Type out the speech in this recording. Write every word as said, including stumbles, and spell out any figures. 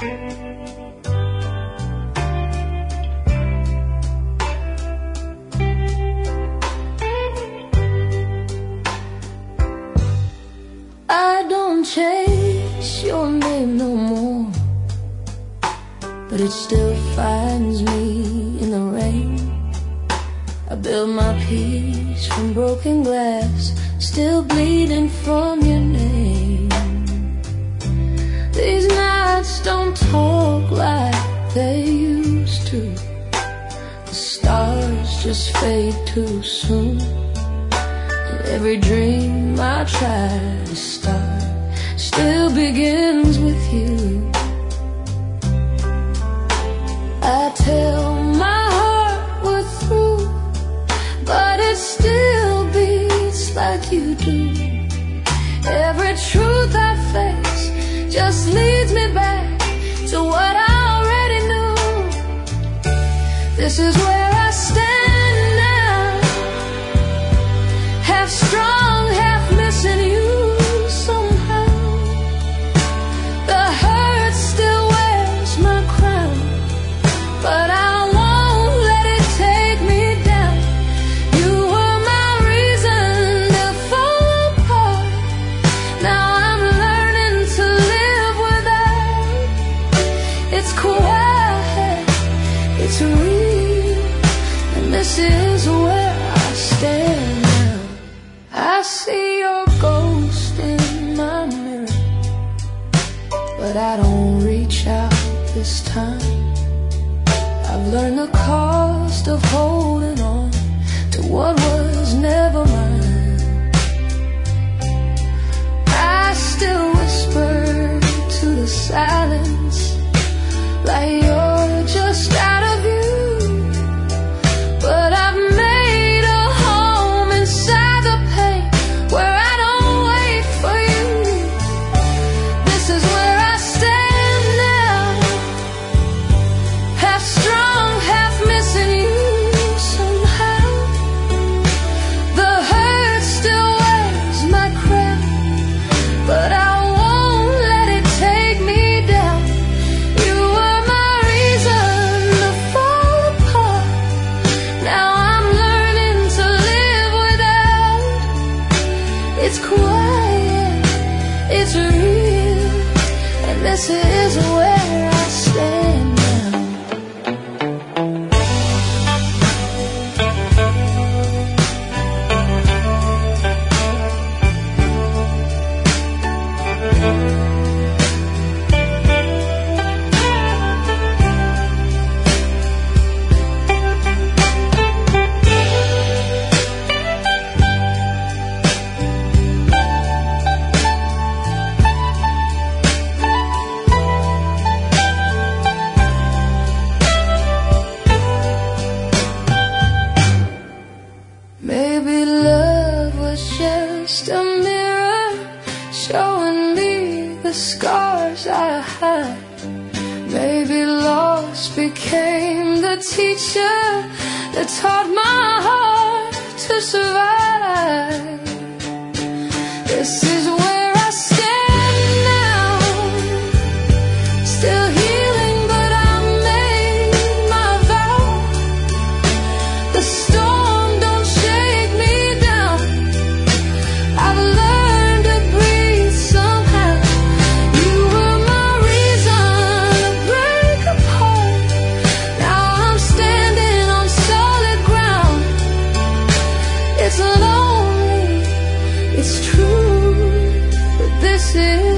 I don't chase your name no more, but it still finds me in the rain. I build my peace from broken glass, still bleeding from your name. These nights don't talk like they used to. The stars just fade too soon. Every dream I try to start still begins with you. I tell my heart we're through, but it still beats like you do. Every truth I face just leads me back to what I already knew. This is where I stand now, half strong, half missing you somehow. The hurt still wears my crown, but I won't let it take me down. You were my reason to fall apart. Now I'm learning to live without. It's quiet, it's real, and this is where I stand. I see your ghost in my mirror, but I don't reach out this time. I've learned the cost of holding on to what was never mine. I still whisper to the silence like you're just out of view, but I've made a home inside the pain where I don't wait for you. This is where I stand now, half strong, half missing you somehow. The hurt still wears my crown, but I won't let it take me down. You were my reason to fall apart. Now I'm learning to live without. It's quiet, it's real, and this is where I stand now. Maybe love was just a mirror showing me the scars I had. Maybe loss became the teacher that taught my heart to survive. This is where I stand now, still healing, but I made my vow. The storm don't shake me down. I've learned to breathe somehow. You were my reason to break apart. Now I'm standing on solid ground. It's lonely, it's true, but this is